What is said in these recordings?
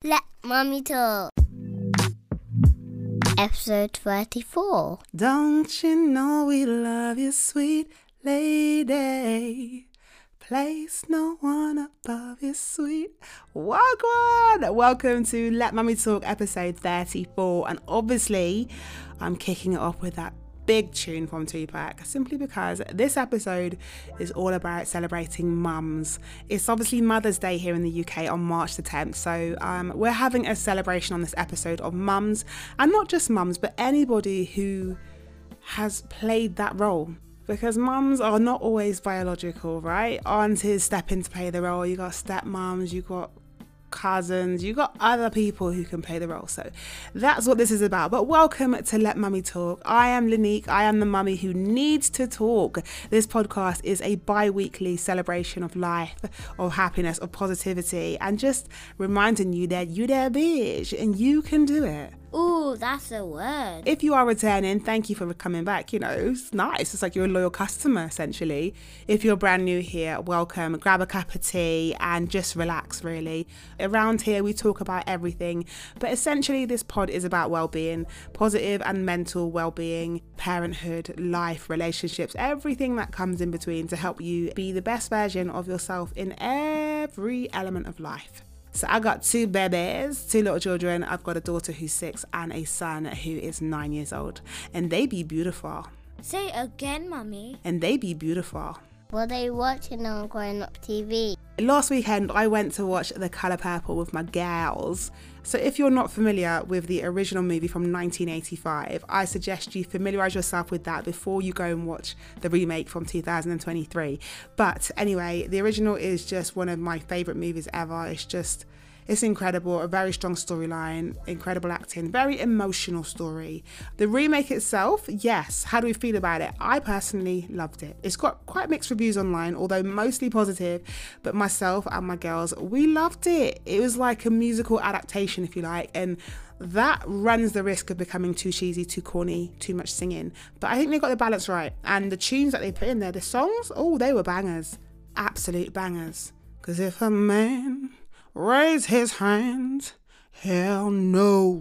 Let Mummy talk. Episode 34. Don't you know we love you, sweet lady? Place no one above you, sweet. Welcome to Let Mummy Talk episode 34. And obviously, I'm kicking it off with that big tune from Tupac, simply because this episode is all about celebrating mums. It's obviously Mother's Day here in the UK on March the 10th, so we're having a celebration on this episode of mums, and not just mums, but anybody who has played that role. Because mums are not always biological, right? Aunties step in to play the role. You got stepmoms, you got cousins, you got other people who can play the role. So that's what this is about. But welcome to Let Mummy Talk. I am Lanique. I am the mummy who needs to talk. This podcast is a bi-weekly celebration of life, of happiness, of positivity, and just reminding you that you that bitch and you can do it. Ooh, that's a word. If you are returning, thank you for coming back. You know, it's nice. It's like you're a loyal customer, essentially. If you're brand new here, welcome. Grab a cup of tea and just relax, really. Around here, we talk about everything. But essentially, this pod is about well-being, positive and mental well-being, parenthood, life, relationships, everything that comes in between to help you be the best version of yourself in every element of life. So I got two babies, two little children. I've got a daughter who's 6 and a son who is 9 years old. And they be beautiful. Say again, Mummy. And they be beautiful. What are you watching on Growing Up TV? Last weekend, I went to watch The Colour Purple with my gals. So if you're not familiar with the original movie from 1985, I suggest you familiarise yourself with that before you go and watch the remake from 2023. But anyway, the original is just one of my favourite movies ever. It's incredible, a very strong storyline, incredible acting, very emotional story. The remake itself, yes, how do we feel about it? I personally loved it. It's got quite mixed reviews online, although mostly positive, but myself and my girls, we loved it. It was like a musical adaptation, if you like, and that runs the risk of becoming too cheesy, too corny, too much singing. But I think they got the balance right, and the tunes that they put in there, the songs, oh, they were bangers, absolute bangers. Because if a man raise his hand, hell no.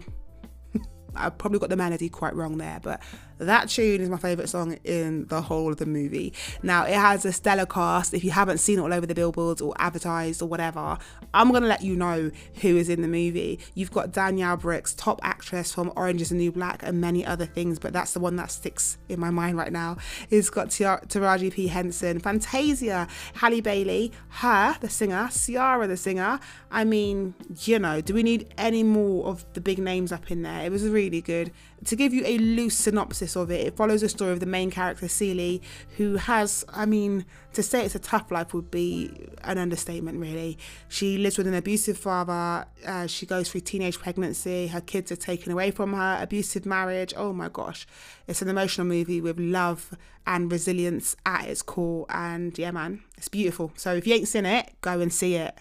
I probably got the melody quite wrong there, but that tune is my favourite song in the whole of the movie. Now, it has a stellar cast. If you haven't seen it all over the billboards or advertised or whatever, I'm going to let you know who is in the movie. You've got Danielle Brooks, top actress from Orange is the New Black and many other things, but that's the one that sticks in my mind right now. It's got Taraji P. Henson, Fantasia, Halle Bailey, her, the singer, Ciara, the singer. I mean, you know, do we need any more of the big names up in there? It was really good. To give you a loose synopsis of it, it follows the story of the main character, Celie, who has, I mean, to say it's a tough life would be an understatement, really. She lives with an abusive father. She goes through teenage pregnancy. Her kids are taken away from her. Abusive marriage. Oh my gosh. It's an emotional movie with love and resilience at its core. And yeah, man, it's beautiful. So if you ain't seen it, go and see it.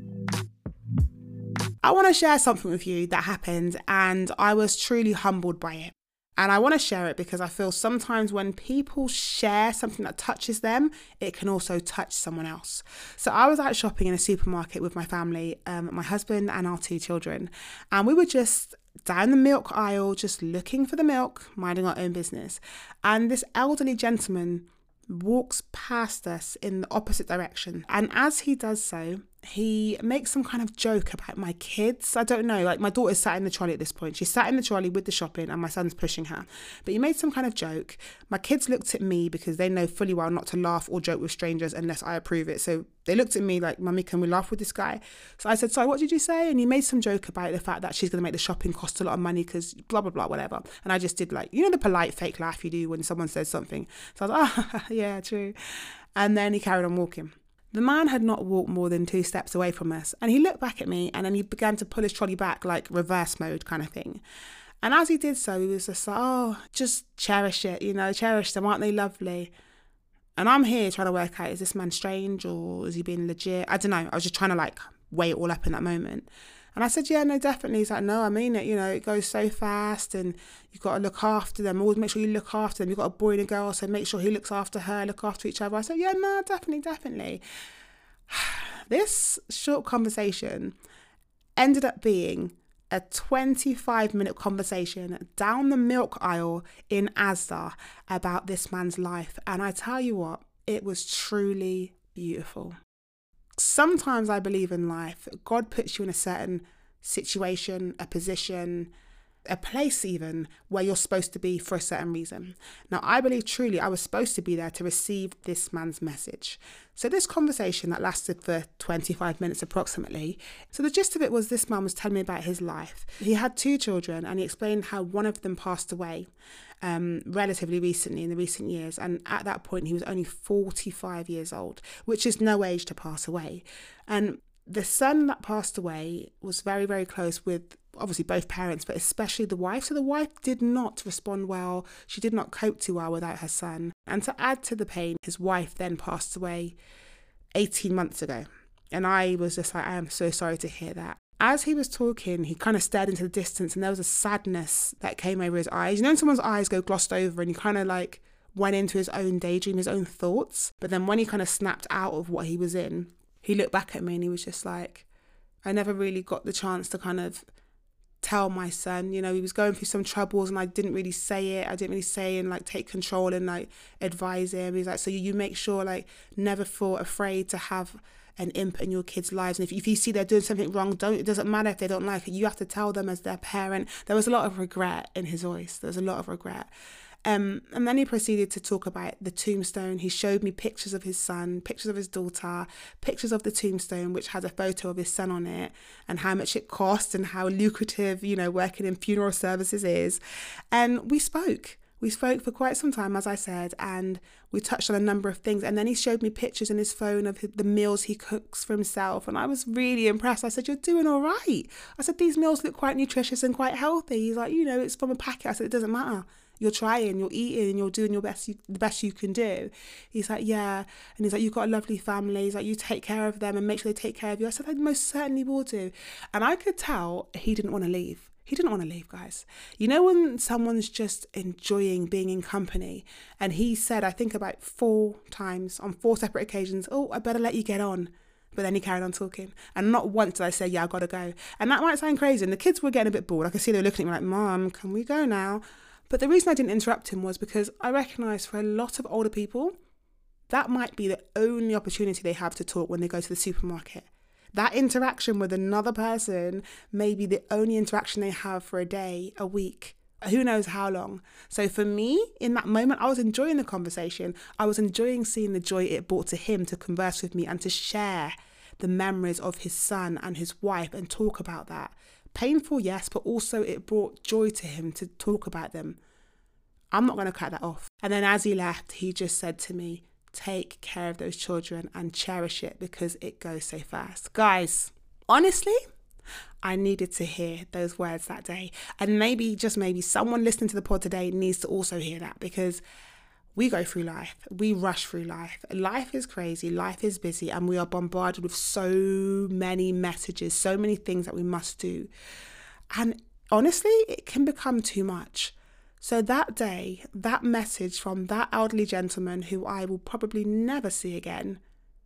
I want to share something with you that happened and I was truly humbled by it. And I want to share it because I feel sometimes when people share something that touches them, it can also touch someone else. So I was out shopping in a supermarket with my family, my husband and our 2 children. And we were just down the milk aisle, just looking for the milk, minding our own business. And this elderly gentleman walks past us in the opposite direction. And as he does so, he makes some kind of joke about my kids. I don't know, like my daughter's sat in the trolley at this point. She's sat in the trolley with the shopping and my son's pushing her. But he made some kind of joke. My kids looked at me because they know fully well not to laugh or joke with strangers unless I approve it. So they looked at me like, Mummy, can we laugh with this guy? So I said, sorry, what did you say? And he made some joke about the fact that she's going to make the shopping cost a lot of money because blah, blah, blah, whatever. And I just did like, you know, the polite fake laugh you do when someone says something. So I was like, oh, yeah, true. And then he carried on walking. The man had not walked more than 2 steps away from us, and he looked back at me and then he began to pull his trolley back like reverse mode kind of thing. And as he did so, he was just like, oh, just cherish it, you know, cherish them, aren't they lovely? And I'm here trying to work out, is this man strange or is he being legit? I don't know. I was just trying to like weigh it all up in that moment. And I said, yeah, no, definitely. He's like, no, I mean it, you know, it goes so fast and you've got to look after them. Always make sure you look after them. You've got a boy and a girl, so make sure he looks after her, look after each other. I said, yeah, no, definitely. This short conversation ended up being a 25-minute conversation down the milk aisle in Asda about this man's life. And I tell you what, it was truly beautiful. Sometimes I believe in life, God puts you in a certain situation, a position, a place even, where you're supposed to be for a certain reason. Now, I believe truly I was supposed to be there to receive this man's message. So this conversation that lasted for 25 minutes approximately, so the gist of it was this man was telling me about his life. He had 2 children and he explained how one of them passed away relatively recently, in the recent years. And at that point, he was only 45 years old, which is no age to pass away. And the son that passed away was very, very close with obviously both parents, but especially the wife. So the wife did not respond well. She did not cope too well without her son. And to add to the pain, his wife then passed away 18 months ago. And I was just like, I am so sorry to hear that. As he was talking, he kind of stared into the distance and there was a sadness that came over his eyes. You know when someone's eyes go glossed over and he kind of like went into his own daydream, his own thoughts. But then when he kind of snapped out of what he was in, he looked back at me and he was just like, I never really got the chance to kind of tell my son, you know, he was going through some troubles and I didn't really say it. I didn't really say and like take control and like advise him. He's like, so you make sure like never feel afraid to have an input in your kids' lives. And if you see they're doing something wrong, it doesn't matter if they don't like it. You have to tell them as their parent. There was a lot of regret in his voice. There was a lot of regret. And then he proceeded to talk about the tombstone. He showed me pictures of his son, pictures of his daughter, pictures of the tombstone, which has a photo of his son on it, and how much it costs and how lucrative, you know, working in funeral services is. And we spoke. We spoke for quite some time, as I said, and we touched on a number of things. And then he showed me pictures in his phone of the meals he cooks for himself. And I was really impressed. I said, you're doing all right. I said, these meals look quite nutritious and quite healthy. He's like, you know, it's from a packet. I said, it doesn't matter. You're trying, you're eating, and you're doing your best, the best you can do. He's like, yeah. And he's like, you've got a lovely family. He's like, you take care of them and make sure they take care of you. I said, I most certainly will do. And I could tell he didn't want to leave. He didn't want to leave, guys. You know when someone's just enjoying being in company, and he said, I think about 4 times on 4 separate occasions, oh, I better let you get on. But then he carried on talking. And not once did I say, yeah, I got to go. And that might sound crazy. And the kids were getting a bit bored. I could see they were looking at me like, Mom, can we go now? But the reason I didn't interrupt him was because I recognise for a lot of older people, that might be the only opportunity they have to talk when they go to the supermarket. That interaction with another person may be the only interaction they have for a day, a week, who knows how long. So for me, in that moment, I was enjoying the conversation. I was enjoying seeing the joy it brought to him to converse with me and to share the memories of his son and his wife and talk about that. Painful, yes, but also it brought joy to him to talk about them. I'm not going to cut that off. And then as he left, he just said to me, take care of those children and cherish it because it goes so fast. Guys, honestly, I needed to hear those words that day. And maybe, just maybe, someone listening to the pod today needs to also hear that, because we go through life. We rush through life. Life is crazy. Life is busy. And we are bombarded with so many messages, so many things that we must do. And honestly, it can become too much. So that day, that message from that elderly gentleman who I will probably never see again,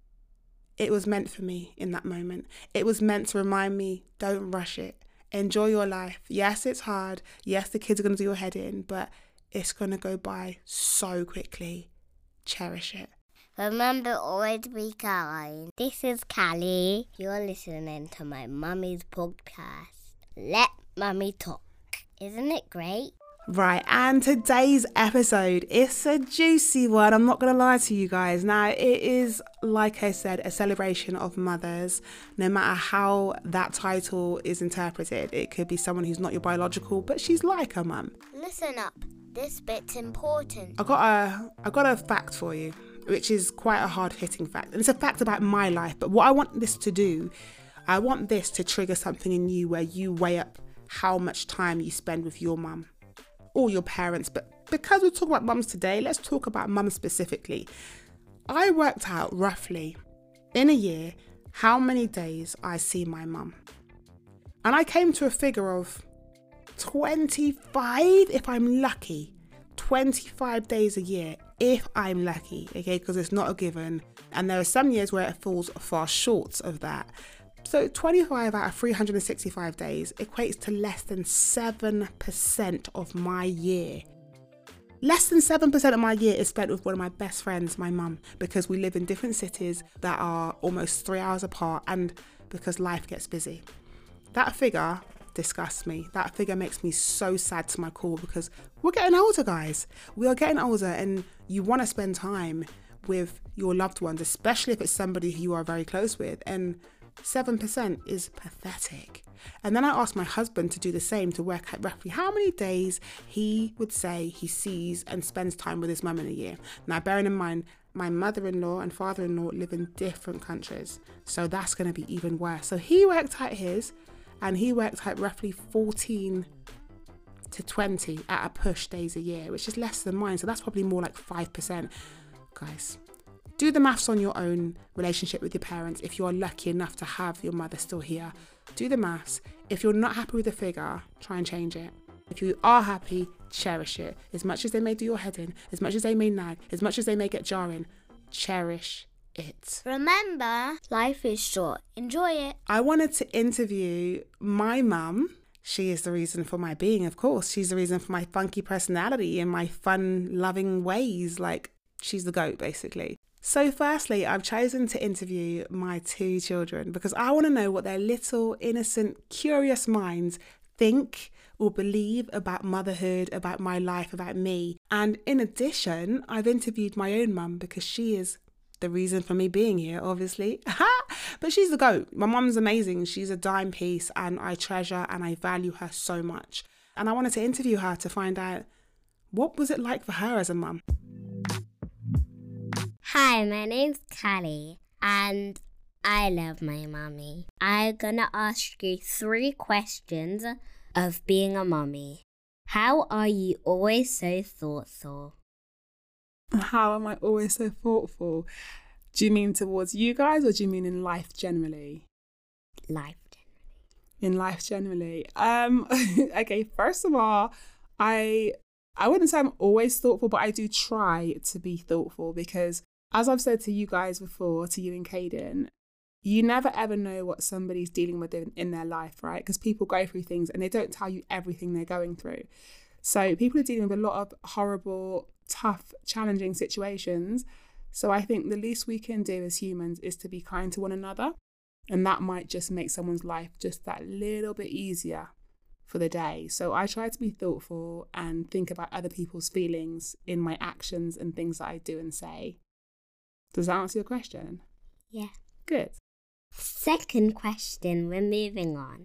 it was meant for me in that moment. It was meant to remind me, don't rush it. Enjoy your life. Yes, it's hard. Yes, the kids are going to do your head in, but it's going to go by so quickly. Cherish it. Remember always to be kind. This is Callie. You're listening to my mummy's podcast. Let Mummy Talk. Isn't it great? Right, and today's episode, it's a juicy one. I'm not going to lie to you guys. Now, it is, like I said, a celebration of mothers, no matter how that title is interpreted. It could be someone who's not your biological, but she's like a mum. Listen up. This bit's important. I got a fact for you, which is quite a hard-hitting fact. And it's a fact about my life. But what I want this to do, I want this to trigger something in you where you weigh up how much time you spend with your mum. Or your parents, but because we talk about mums today, let's talk about mums specifically. I worked out roughly in a year how many days I see my mum, and I came to a figure of 25 if I'm lucky. 25 days a year if I'm lucky, okay, because it's not a given, and there are some years where it falls far short of that. So 25 out of 365 days equates to less than 7% of my year. Less than 7% of my year is spent with one of my best friends, my mum, because we live in different cities that are almost 3 hours apart and because life gets busy. That figure disgusts me. That figure makes me so sad to my core because we're getting older, guys. We are getting older and you want to spend time with your loved ones, especially if it's somebody who you are very close with. And 7% is pathetic. And then I asked my husband to do the same, to work out roughly how many days he would say he sees and spends time with his mum in a year. Now, bearing in mind, my mother-in-law and father-in-law live in different countries, so that's going to be even worse. So he worked out his, and he worked out roughly 14 to 20 at a push days a year, which is less than mine. So that's probably more like 5%. Guys, do the maths on your own relationship with your parents. If you're lucky enough to have your mother still here, do the maths. If you're not happy with the figure, try and change it. If you are happy, cherish it. As much as they may do your head in, as much as they may nag, as much as they may get jarring, cherish it. Remember, life is short. Enjoy it. I wanted to interview my mum. She is the reason for my being, of course. She's the reason for my funky personality and my fun, loving ways. Like, she's the GOAT, basically. So firstly, I've chosen to interview my 2 children because I want to know what their little, innocent, curious minds think or believe about motherhood, about my life, about me. And in addition, I've interviewed my own mum because she is the reason for me being here, obviously. But she's the GOAT. My mum's amazing. She's a dime piece and I treasure and I value her so much. And I wanted to interview her to find out what was it like for her as a mum. Hi, my name's Callie, and I love my mummy. I'm gonna ask you 3 questions of being a mummy. How are you always so thoughtful? How am I always so thoughtful? Do you mean towards you guys or do you mean in life generally? Life generally. In life generally. Okay, first of all, I wouldn't say I'm always thoughtful, but I do try to be thoughtful because as I've said to you guys before, to you and Caden, you never ever know what somebody's dealing with in their life, right? Because people go through things and they don't tell you everything they're going through. So people are dealing with a lot of horrible, tough, challenging situations. So I think the least we can do as humans is to be kind to one another. And that might just make someone's life just that little bit easier for the day. So I try to be thoughtful and think about other people's feelings in my actions and things that I do and say. Does that answer your question? Yeah. Good. Second question, we're moving on.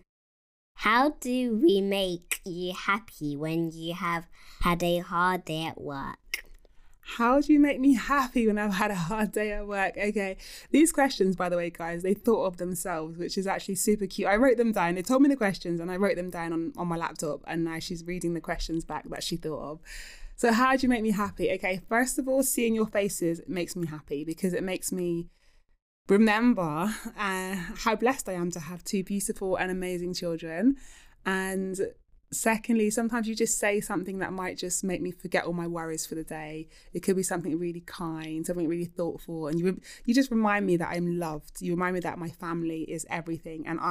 How do we make you happy when you have had a hard day at work? How do you make me happy when I've had a hard day at work? Okay, these questions, by the way, guys, they thought of themselves, which is actually super cute. I wrote them down. They told me the questions and I wrote them down on my laptop, and now she's reading the questions back that she thought of. So how do you make me happy? Okay, first of all, seeing your faces makes me happy because it makes me remember how blessed I am to have 2 beautiful and amazing children. And secondly, sometimes you just say something that might just make me forget all my worries for the day. It could be something really kind, something really thoughtful, and you just remind me that I'm loved. You remind me that my family is everything, and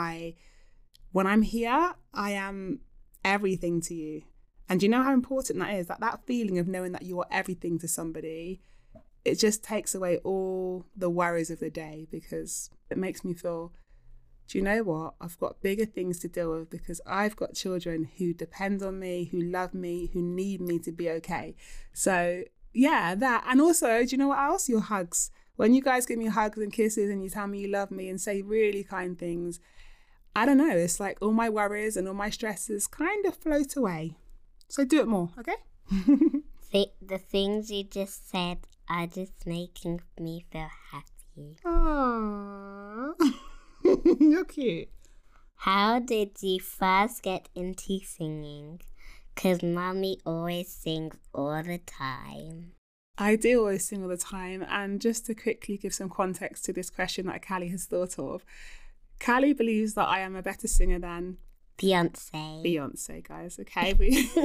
when I'm here, I am everything to you. And do you know how important that is? That feeling of knowing that you are everything to somebody, it just takes away all the worries of the day because it makes me feel, do you know what? I've got bigger things to deal with because I've got children who depend on me, who love me, who need me to be okay. So yeah, that. And also, do you know what else? Your hugs. When you guys give me hugs and kisses and you tell me you love me and say really kind things, I don't know, it's like all my worries and all my stresses kind of float away. So do it more, okay? The things you just said are just making me feel happy. Aww. You're cute. How did you first get into singing? 'Cause Mummy always sings all the time. I do always sing all the time. And just to quickly give some context to this question that Callie has thought of, Callie believes that I am a better singer than Beyonce, guys, okay?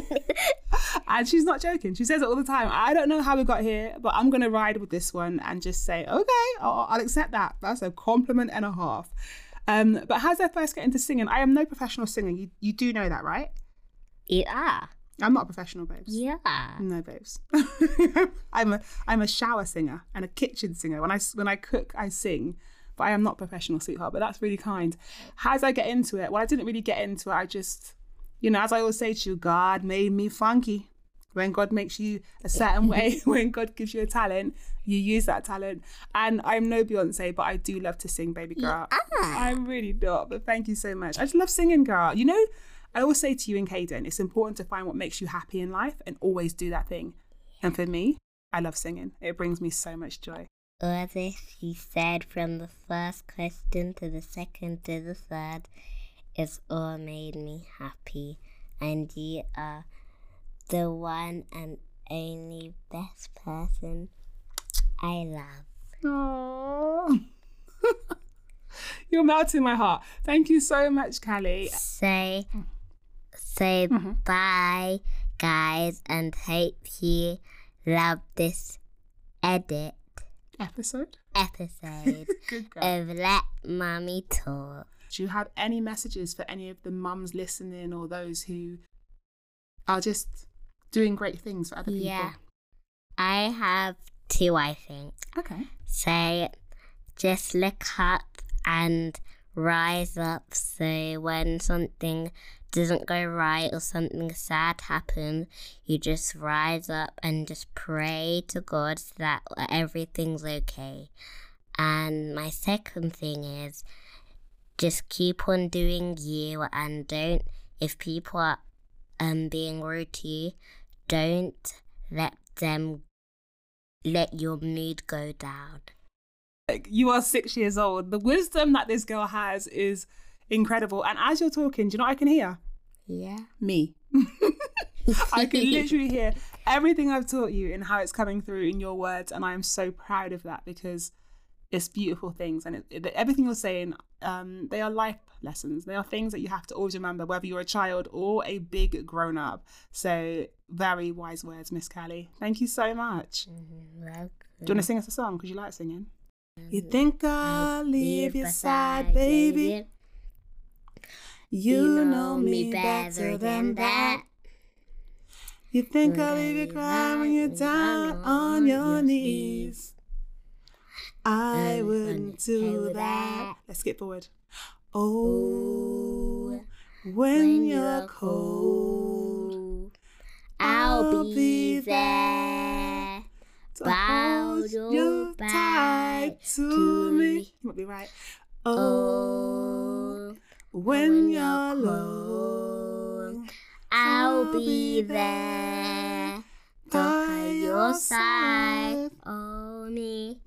And she's not joking. She says it all the time. I don't know how we got here, but I'm going to ride with this one and just say, okay, I'll accept that. That's a compliment and a half. But how did I first get into singing? I am no professional singer. You do know that, right? Yeah. I'm not a professional, babes. Yeah. No, babes. I'm a shower singer and a kitchen singer. When I cook, I sing. But I am not professional, sweetheart. But that's really kind. How did I get into it? Well, I didn't really get into it. I just, as I always say to you, God made me funky. When God makes you a certain way, when God gives you a talent, you use that talent. And I'm no Beyonce, but I do love to sing, baby girl. I'm really not, but thank you so much. I just love singing, girl. I always say to you and Caden, it's important to find what makes you happy in life and always do that thing. And for me, I love singing. It brings me so much joy. As if you said from the first question to the second to the third, it's all made me happy. And you are the one and only best person I love. Aww. You're melting my heart. Thank you so much, Callie. Say bye, guys, and hope you love this episode Good girl. Of Let Mummy Talk. Do you have any messages for any of the mums listening or those who are just doing great things for other people? Yeah. I have 2, I think. Okay. So just look up and rise up, so when something doesn't go right or something sad happens, you just rise up and just pray to God so that everything's okay. And my second thing is just keep on doing you, and don't, if people are being rude to you, don't let your mood go down. You are 6 years old. The wisdom that this girl has is incredible. And as you're talking, do you know what I can hear? Yeah. Me. I can literally hear everything I've taught you and how it's coming through in your words. And I am so proud of that because it's beautiful things. And everything you're saying, they are life lessons. They are things that you have to always remember, whether you're a child or a big grown up. So very wise words, Miss Callie. Thank you so much. Welcome. Do you want to sing us a song? Because you like singing. You think I'll leave your side, baby? You know me better than that. You think I'll leave you crying when you're down on your knees? I wouldn't do that. Let's skip forward. Oh, when you're cold, I'll be there. Hold you tight to me. You might be right. Oh, when you're low, I'll be there by your side. Oh, me.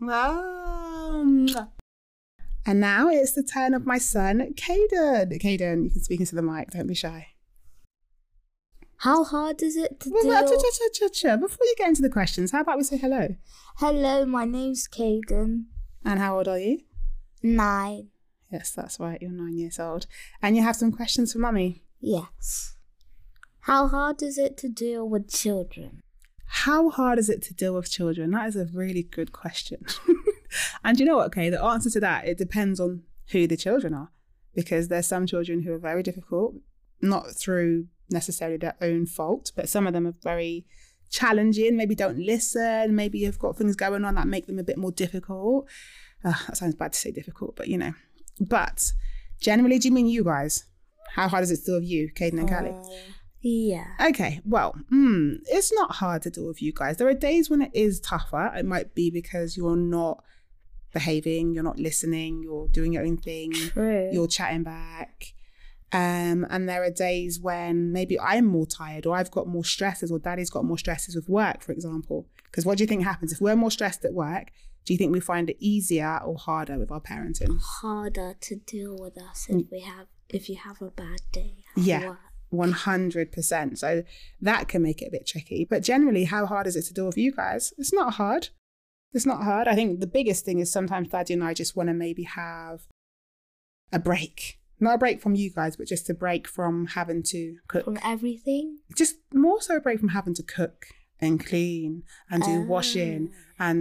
And now it's the turn of my son, Caden. Caden, you can speak into the mic. Don't be shy. How hard is it to do? Before you get into the questions, how about we say hello? Hello, my name's Caden. And how old are you? 9. Yes, that's right. You're 9 years old. And you have some questions for Mummy? Yes. How hard is it to deal with children? How hard is it to deal with children? That is a really good question. And you know what, okay, the answer to that, it depends on who the children are. Because there's some children who are very difficult, not through necessarily their own fault, but some of them are very challenging, maybe don't listen, maybe you've got things going on that make them a bit more difficult. That sounds bad to say difficult, but But generally, do you mean you guys? How hard is it to deal with you, Caden and Callie? Yeah. Okay, well, it's not hard to deal with you guys. There are days when it is tougher. It might be because you're not behaving, you're not listening, you're doing your own thing, True. You're chatting back. And there are days when maybe I'm more tired or I've got more stresses or Daddy's got more stresses with work, for example. Because what do you think happens? If we're more stressed at work, do you think we find it easier or harder with our parenting? Harder to deal with us if you have a bad day. Yeah, 100%. So that can make it a bit tricky. But generally, how hard is it to deal with you guys? It's not hard. It's not hard. I think the biggest thing is sometimes Daddy and I just want to maybe have a break. Not a break from you guys, but just a break from having to cook. From everything? Just more so a break from having to cook and clean and do washing and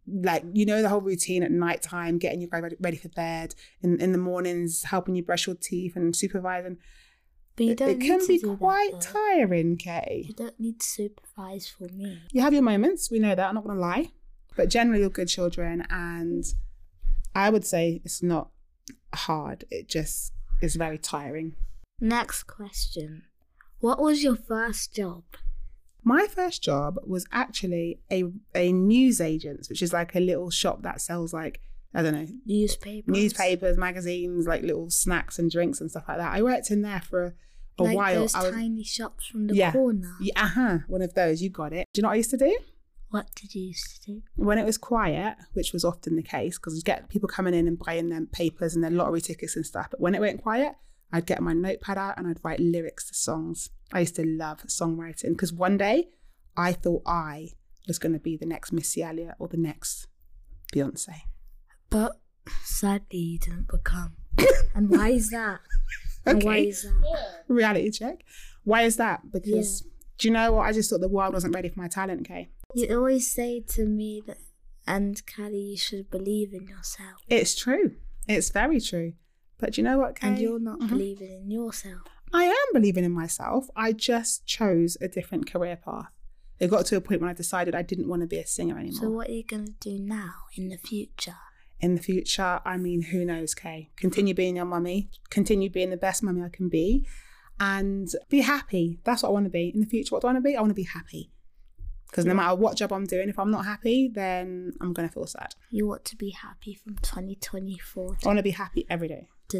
like, you know, the whole routine at night time, getting you guys ready for bed, in the mornings, helping you brush your teeth and supervising. But you don't It need can to be do quite that, though. tiring, Kay. You don't need to supervise for me. You have your moments, we know that, I'm not going to lie. But generally, you're good children, and I would say it's not hard. It just is very tiring. Next question. What was your first job? My first job was actually a newsagent, which is like a little shop that sells like, I don't know, newspapers, magazines, like little snacks and drinks and stuff like that. I worked in there for a like while. Those tiny shops from the corner. Yeah, one of those. You got it. Do you know what I used to do? What did you used to do? When it was quiet, which was often the case, because you get people coming in and buying them papers and their lottery tickets and stuff. But when it went quiet, I'd get my notepad out and I'd write lyrics to songs. I used to love songwriting because one day I thought I was going to be the next Missy Elliott or the next Beyonce. But sadly, you didn't become. And why is that? And Okay. why is that? Reality check. Why is that? Because do you know what? I just thought the world wasn't ready for my talent, Kay. You always say to me that, and Callie, you should believe in yourself. It's true. It's very true. But do you know what, Kay? And you're not believing in yourself. I am believing in myself. I just chose a different career path. It got to a point when I decided I didn't want to be a singer anymore. So what are you going to do now in the future? In the future, I mean, who knows, Kay? Continue being your mummy. Continue being the best mummy I can be. And be happy. That's what I want to be. In the future, what do I want to be? I want to be happy. Because no matter what job I'm doing, if I'm not happy, then I'm going to feel sad. You want to be happy from 2024 I want to be happy every day. to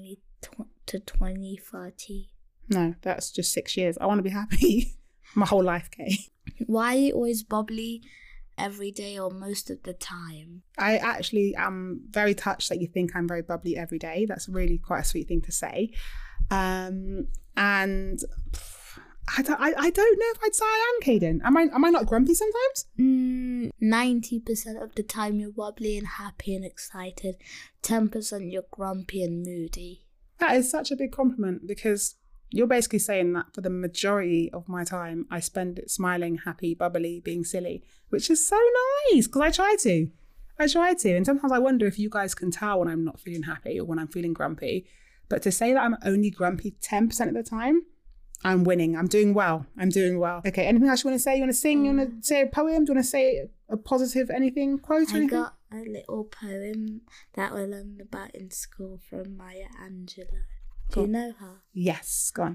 2030. No, that's just 6 years. I want to be happy my whole life, Kay. Why are you always bubbly every day or most of the time? I actually am very touched that you think I'm very bubbly every day. That's really quite a sweet thing to say. And I don't know if I'd say I am, Caden. Am I not grumpy sometimes? 90% of the time you're bubbly and happy and excited. 10% you're grumpy and moody. That is such a big compliment because you're basically saying that for the majority of my time, I spend it smiling, happy, bubbly, being silly, which is so nice because I try to. And sometimes I wonder if you guys can tell when I'm not feeling happy or when I'm feeling grumpy. But to say that I'm only grumpy 10% of the time, I'm winning. I'm doing well. Okay, anything else you want to say? You want to sing? You want to say a poem? Do you want to say a positive anything? Quote or I anything? got a little poem that I learned about in school from Maya Angelou. Do you know her? Yes, go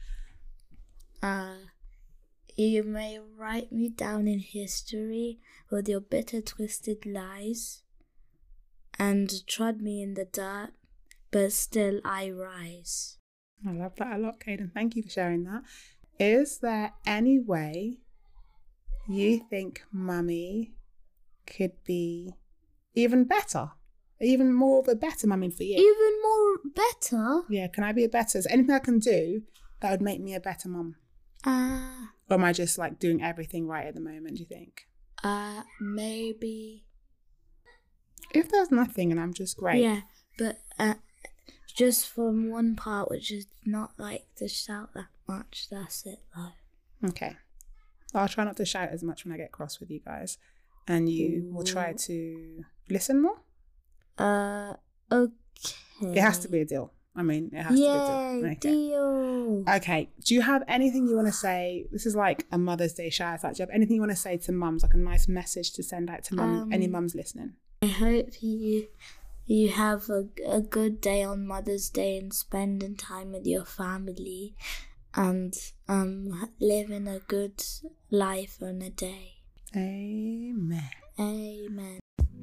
on. You may write me down in history with your bitter, twisted lies, and trod me in the dirt, but still I rise. I love that a lot, Caden. Thank you for sharing that. Is there any way you think Mummy could be even better? Even more of a better mummy for you? Even more better? Yeah, can I be a better? Is there anything I can do that would make me a better mum? Or am I just like doing everything right at the moment, do you think? Maybe. If there's nothing and I'm just great. Yeah, but just from one part, which is not like to shout that much. That's it, though. Okay. I'll try not to shout as much when I get cross with you guys. And you will try to listen more? Okay. It has to be a deal. I mean, it has to be a deal. Okay. Deal. Okay. Do you have anything you want to say? This is like a Mother's Day shout out. Do you have anything you want to say to mums? Like a nice message to send out to mum, any mums listening? I hope you have a good day on Mother's Day and spending time with your family and living a good life on a day. Amen. Amen.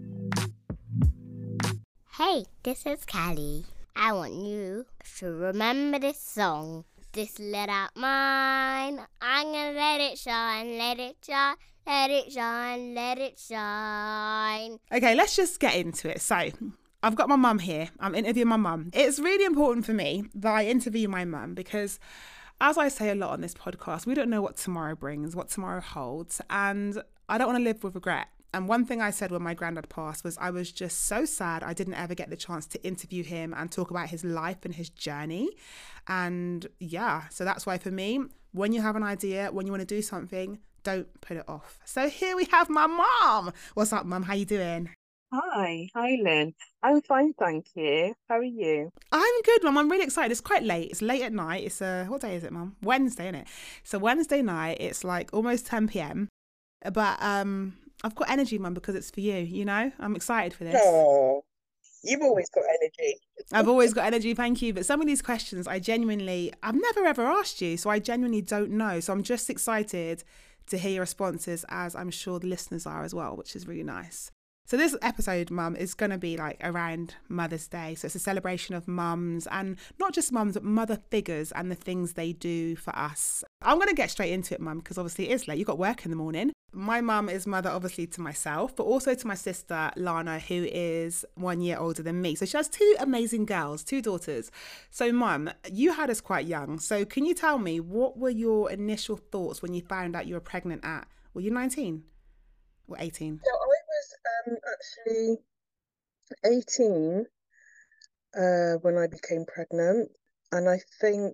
Hey, this is Callie. I want you to remember this song. This lit up mine. I'm gonna let it shine, let it shine, let it shine, let it shine. Okay, let's just get into it. So, I've got my mum here. I'm interviewing my mum. It's really important for me that I interview my mum because, as I say a lot on this podcast, we don't know what tomorrow brings, what tomorrow holds, and I don't want to live with regret. And one thing I said when my granddad passed was I was just so sad I didn't ever get the chance to interview him and talk about his life and his journey. And yeah, so that's why for me, when you have an idea, when you want to do something, don't put it off. So here we have my mom. What's up, mum? How you doing? Hi, Lynn. I'm fine, thank you. How are you? I'm good, mum. I'm really excited. It's quite late. It's late at night. It's what day is it, mum? Wednesday, isn't it? So Wednesday night. It's like almost 10 p.m. But I've got energy, mum, because it's for you. You know, I'm excited for this. Oh, you've always got energy. I've always got energy, thank you. But some of these questions, I've never ever asked you, so I genuinely don't know. So I'm just excited to hear your responses, as I'm sure the listeners are as well, which is really nice. So this episode, mum, is going to be like around Mother's Day. So it's a celebration of mums, and not just mums, but mother figures and the things they do for us. I'm going to get straight into it, mum, because obviously it is late. You've got work in the morning. My mum is mother, obviously, to myself, but also to my sister, Lana, who is 1 year older than me. So she has two amazing girls, two daughters. So mum, you had us quite young. So can you tell me, what were your initial thoughts when you found out you were pregnant at, were you 19 or 18? So I was actually 18 when I became pregnant, and I think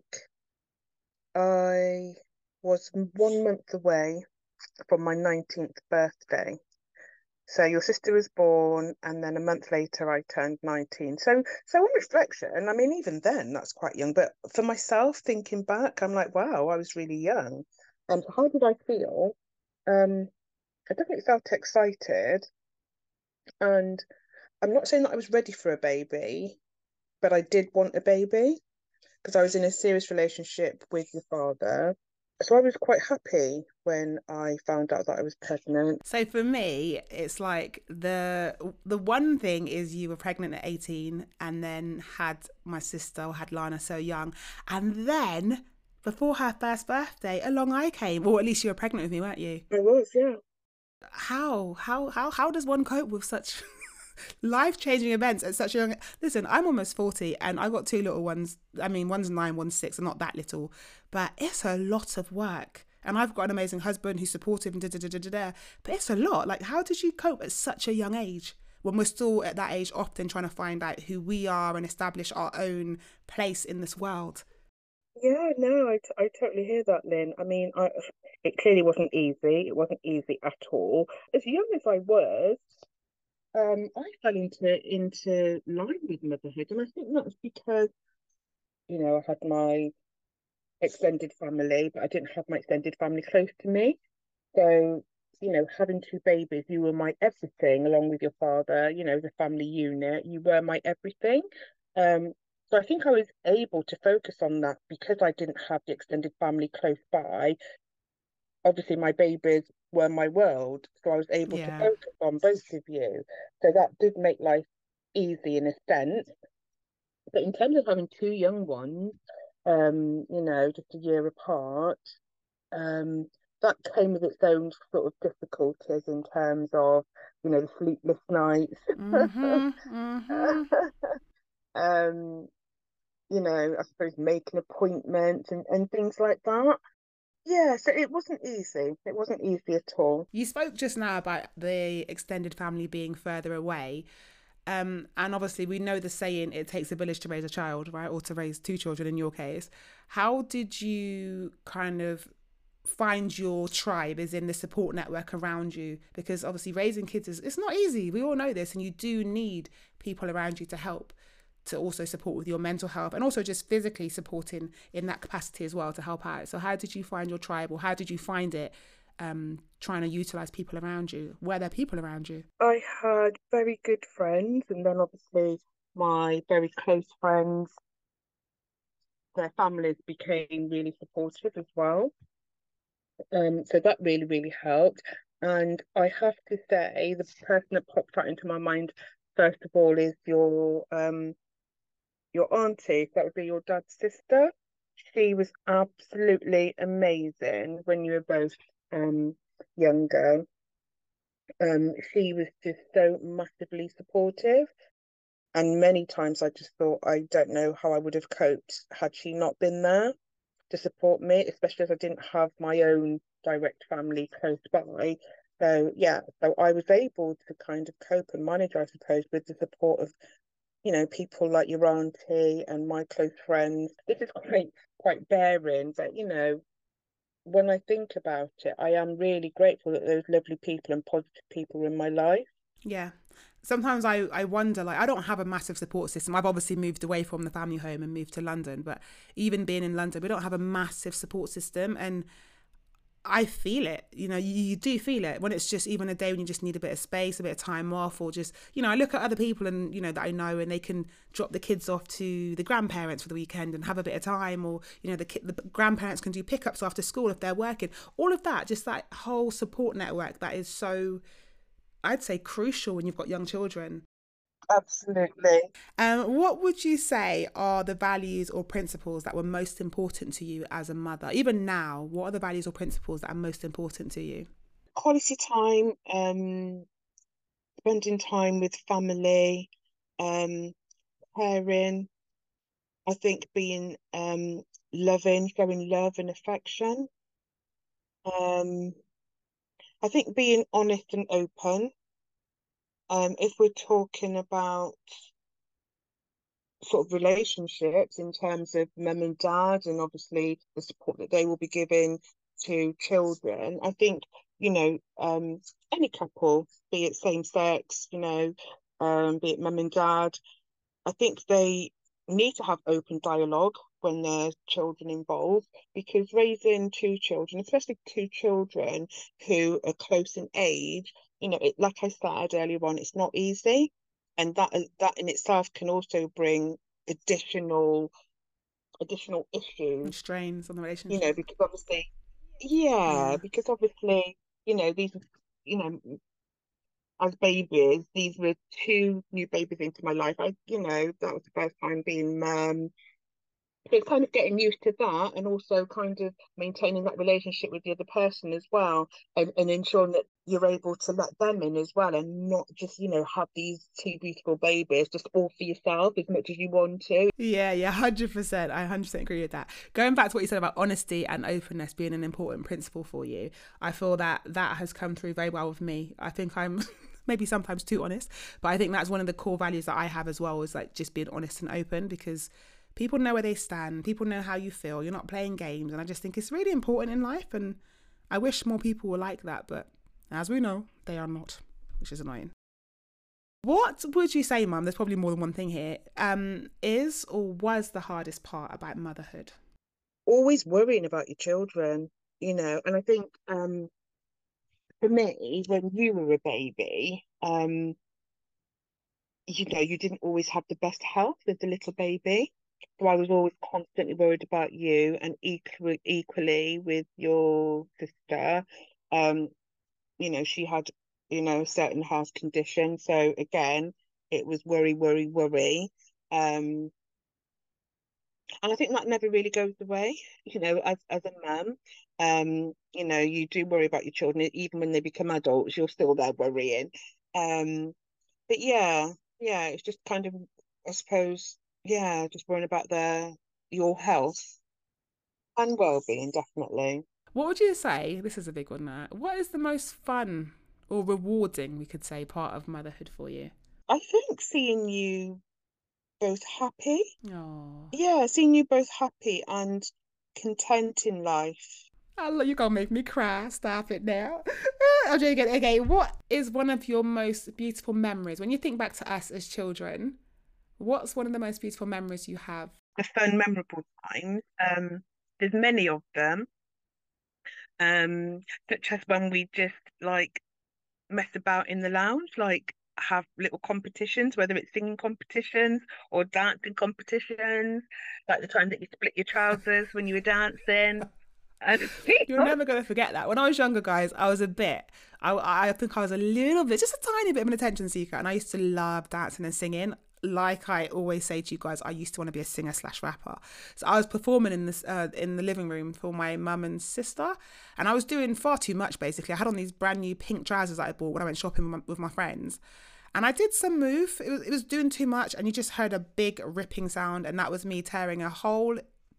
I was 1 month away from my 19th birthday. So your sister was born, and then a month later I turned 19. So on reflection, I mean, even then that's quite young. But for myself, thinking back, I'm like, wow, I was really young. And how did I feel? I definitely felt excited, and I'm not saying that I was ready for a baby, but I did want a baby because I was in a serious relationship with your father. So I was quite happy when I found out that I was pregnant. So for me, it's like the one thing is you were pregnant at 18 and then had my sister, or had Lana, so young. And then before her first birthday, along I came, or at least you were pregnant with me, weren't you? I was, yeah. How does one cope with such life-changing events at such a young... Listen, I'm almost 40 and I got two little ones. I mean, one's 9, one's 6, and not that little, but it's a lot of work. And I've got an amazing husband who's supportive and but it's a lot. Like, how did you cope at such a young age, when we're still at that age often trying to find out who we are and establish our own place in this world? Yeah, no, I totally hear that, Lynn. I mean, it clearly wasn't easy. It wasn't easy at all. As young as I was, I fell into line with motherhood, and I think that's because, I had my extended family, but I didn't have my extended family close to me. So, having two babies, you were my everything, along with your father, the family unit, you were my everything. So I think I was able to focus on that because I didn't have the extended family close by. Obviously, my babies were my world, so I was able to Yeah. focus on both of you. So that did make life easy in a sense. But in terms of having two young ones, just a year apart, that came with its own sort of difficulties in terms of, the sleepless nights. um, I suppose making appointments and things like that. Yeah, so it wasn't easy. It wasn't easy at all. You spoke just now about the extended family being further away. And obviously we know the saying, it takes a village to raise a child, right? Or to raise two children in your case. How did you kind of find your tribe, as in the support network around you? Because obviously raising kids it's not easy. We all know this, and you do need people around you to help, to also support with your mental health, and also just physically supporting in that capacity as well to help out. So how did you find your tribe, or how did you find it trying to utilize people around you? Were there people around you? I had very good friends, and then obviously my very close friends, their families became really supportive as well. So that really, really helped. And I have to say, the person that popped out into my mind first of all is your auntie. That would be your dad's sister. She was absolutely amazing when you were both younger. She was just so massively supportive. And many times I just thought, I don't know how I would have coped had she not been there to support me, especially as I didn't have my own direct family close by. So yeah, so I was able to kind of cope and manage, I suppose, with the support of, people like your auntie and my close friends. This is quite barren, but when I think about it, I am really grateful that those lovely people and positive people were in my life. Yeah. Sometimes I wonder, like, I don't have a massive support system. I've obviously moved away from the family home and moved to London, but even being in London, we don't have a massive support system. And I feel it, you do feel it when it's just even a day when you just need a bit of space, a bit of time off, or just, I look at other people and, that I know, and they can drop the kids off to the grandparents for the weekend and have a bit of time, or, the grandparents can do pickups after school if they're working. All of that, just that whole support network that is so, I'd say, crucial when you've got young children. Absolutely. What would you say are the values or principles that were most important to you as a mother? Even now, what are the values or principles that are most important to you? Quality time, spending time with family, caring. I think being loving, showing love and affection. I think being honest and open. If we're talking about sort of relationships in terms of mum and dad, and obviously the support that they will be giving to children, I think, any couple, be it same sex, be it mum and dad, I think they need to have open dialogue when there's children involved, because raising two children, especially two children who are close in age, like I said earlier on, it's not easy. And that in itself can also bring additional issues And strains on the relationship. because obviously, yeah, because obviously, these, as babies, these were two new babies into my life. That was the first time being mum. So it's kind of getting used to that, and also kind of maintaining that relationship with the other person as well, and ensuring that you're able to let them in as well, and not just, have these two beautiful babies just all for yourself as much as you want to. Yeah, 100%. I 100% agree with that. Going back to what you said about honesty and openness being an important principle for you, I feel that has come through very well with me. I think I'm maybe sometimes too honest, but I think that's one of the core values that I have as well, is like just being honest and open, because people know where they stand, people know how you feel, you're not playing games, and I just think it's really important in life, and I wish more people were like that, but as we know, they are not, which is annoying. What would you say, Mum, there's probably more than one thing here, is or was the hardest part about motherhood? Always worrying about your children, and I think for me, when you were a baby, you didn't always have the best health as a little baby. So I was always constantly worried about you, and equally with your sister. She had, a certain health condition. So again, it was worry, worry, worry. And I think that never really goes away, as a mum. You do worry about your children, even when they become adults, you're still there worrying. But yeah, it's just kind of, I suppose, yeah, just worrying about your health and well-being, definitely. What would you say, this is a big one now, what is the most fun or rewarding, we could say, part of motherhood for you? I think seeing you both happy. Oh, Yeah, seeing you both happy and content in life. you're gonna make me cry. Stop it now. I'm joking. Okay, what is one of your most beautiful memories when you think back to us as children? What's one of the most beautiful memories you have? The fun, memorable times. There's many of them. Such as when we just like mess about in the lounge, like have little competitions, whether it's singing competitions or dancing competitions, like the time that you split your trousers when you were dancing. You're never going to forget that. When I was younger, guys, I was a bit, I think I was a little bit, just a tiny bit of an attention seeker. And I used to love dancing and singing. Like I always say to you guys, I used to want to be a singer/rapper. So I was performing in this in the living room for my mum and sister, and I was doing far too much. Basically, I had on these brand new pink trousers that I bought when I went shopping with my friends, and I did some move. It was doing too much, and you just heard a big ripping sound, and that was me tearing a hole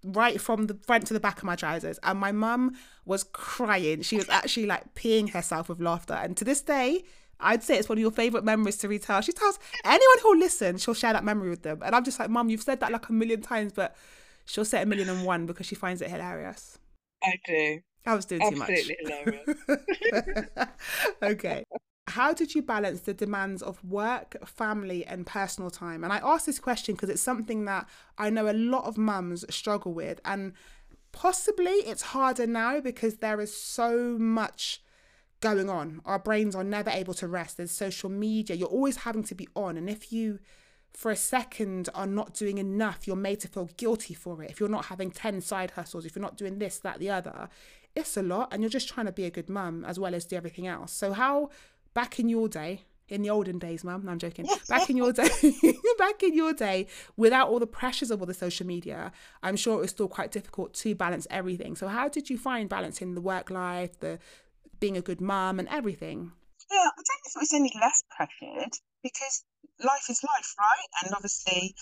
right from the front to the back of my trousers. And my mum was crying. She was actually like peeing herself with laughter. And to this day, I'd say it's one of your favourite memories to retell. She tells anyone who'll listen, she'll share that memory with them. And I'm just like, Mum, you've said that like a million times, but she'll say 1,000,001 because she finds it hilarious. I do. I was doing Absolutely too much. hilarious. Okay. How did you balance the demands of work, family, and personal time? And I ask this question because it's something that I know a lot of mums struggle with. And possibly it's harder now because there is so much going on. Our brains are never able to rest. There's social media. You're always having to be on. And if you, for a second, are not doing enough, you're made to feel guilty for it. If you're not having 10 side hustles, if you're not doing this, that, the other, it's a lot. And you're just trying to be a good mum as well as do everything else. So how... Back in your day, in the olden days, Mum, no, I'm joking. Back in your day, without all the pressures of all the social media, I'm sure it was still quite difficult to balance everything. So how did you find balancing the work life, the being a good mum and everything? Yeah, I don't know if it was any less pressured because life is life, right? And obviously,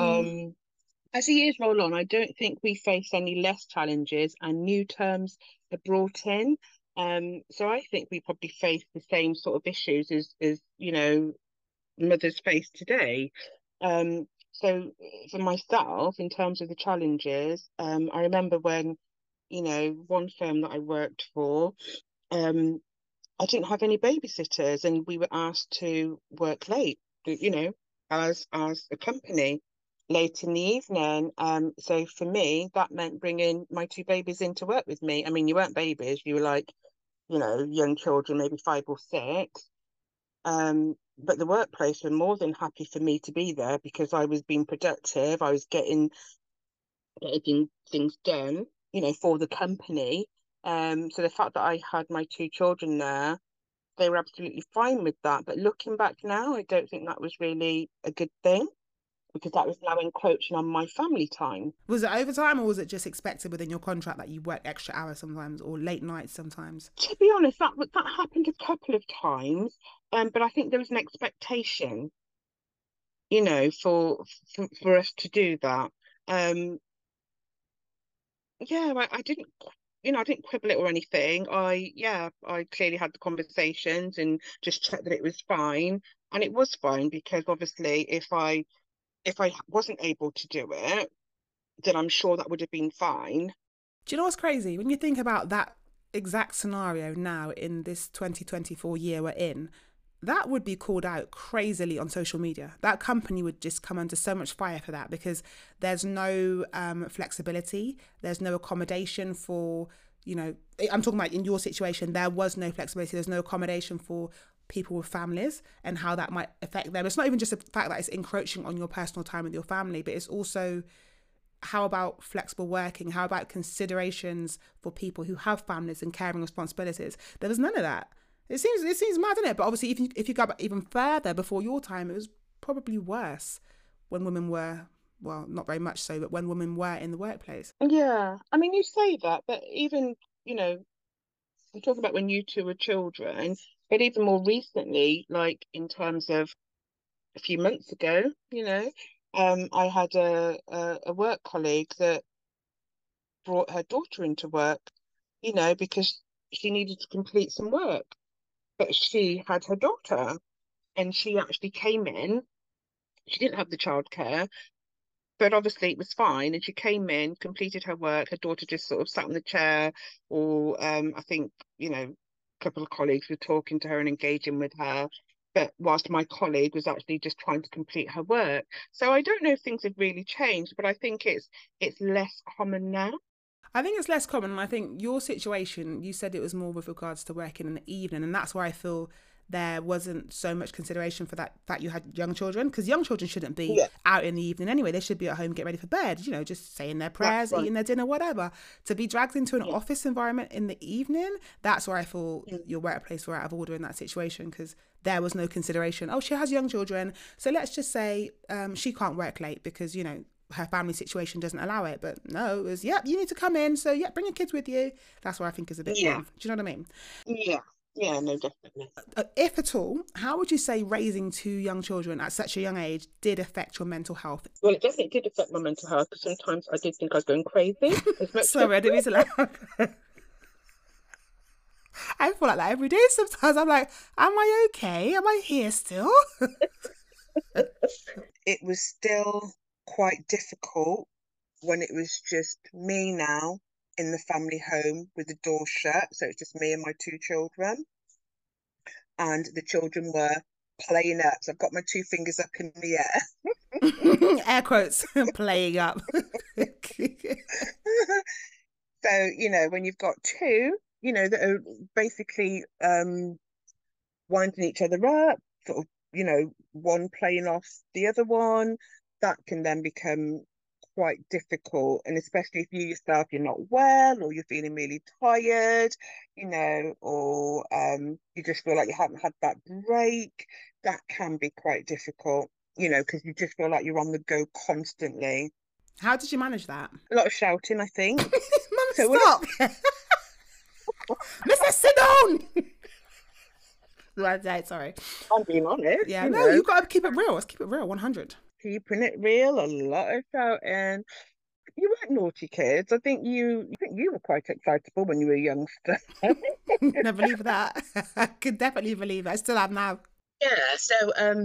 as the years roll on, I don't think we face any less challenges and new terms are brought in. So I think we probably face the same sort of issues as mothers face today. So for myself, in terms of the challenges, I remember when, one firm that I worked for, I didn't have any babysitters and we were asked to work late, as a company late in the evening. So for me, that meant bringing my 2 babies in to work with me. I mean, you weren't babies, you were like, young children, maybe 5 or 6. But the workplace were more than happy for me to be there because I was being productive. I was getting things done, for the company. So the fact that I had my 2 children there, they were absolutely fine with that. But looking back now, I don't think that was really a good thing because that was now encroaching on my family time. Was it overtime or was it just expected within your contract that you work extra hours sometimes or late nights sometimes? To be honest, that happened a couple of times, but I think there was an expectation, for us to do that. I didn't. I didn't quibble it or anything. I clearly had the conversations and just checked that it was fine. And it was fine because obviously if I wasn't able to do it, then I'm sure that would have been fine. Do you know what's crazy? When you think about that exact scenario now in this 2024 year we're in, that would be called out crazily on social media. That company would just come under so much fire for that because there's no flexibility. There's no accommodation for, I'm talking about in your situation, there was no flexibility. There's no accommodation for people with families and how that might affect them. It's not even just the fact that it's encroaching on your personal time with your family, but it's also how about flexible working? How about considerations for people who have families and caring responsibilities? There was none of that. It seems mad, isn't it? But obviously, if you go back even further before your time, it was probably worse when women were, well, not very much so, but when women were in the workplace. Yeah, I mean, you say that, but even, we talk about when you 2 were children, but even more recently, like in terms of a few months ago, I had a work colleague that brought her daughter into work, because she needed to complete some work. But she had her daughter and she actually came in. She didn't have the childcare, but obviously it was fine. And she came in, completed her work. Her daughter just sort of sat in the chair, or I think, a couple of colleagues were talking to her and engaging with her. But whilst my colleague was actually just trying to complete her work. So I don't know if things have really changed, but I think it's less common now. I think it's less common. And I think your situation, you said it was more with regards to working in the evening. And that's why I feel there wasn't so much consideration for that you had young children, because young children shouldn't be out in the evening anyway. They should be at home, get ready for bed, just saying their prayers, eating their dinner, whatever. To be dragged into an office environment in the evening, that's where I feel your workplace were out of order in that situation, because there was no consideration. Oh, she has young children, so let's just say she can't work late because, her family situation doesn't allow it. But no, it was, you need to come in. So, bring your kids with you. That's where I think is a bit rough. Do you know what I mean? Yeah. Yeah, no, definitely. If at all, how would you say raising two young children at such a young age did affect your mental health? Well, it definitely did affect my mental health because sometimes I did think I was going crazy. As much Sorry, I didn't mean to laugh. I feel like that every day sometimes. I'm like, am I okay? Am I here still? it was still quite difficult when it was just me now in the family home with the door shut. So it's just me and my two children. And the children were playing up. So I've got my two fingers up in the air. Air quotes, playing up. So, you know, when you've got two, you know, that are basically winding each other up, sort of, you know, one playing off the other one, that can then become quite difficult. And especially if you yourself, you're not well, or you're feeling really tired, you know, or you just feel like you haven't had that break, that can be quite difficult, you know, because you just feel like you're on the go constantly. How did you manage that? A lot of shouting, I think. Mum, So stop! Mr. Sit down! Sorry. I'm being honest. Yeah, you no, know, you got to keep it real. Let's keep it real, 100. keeping it real, a lot of shouting. You weren't naughty kids. I think you were quite excitable when you were a youngster. Never believe that. I could definitely believe it. I still am now. Yeah, so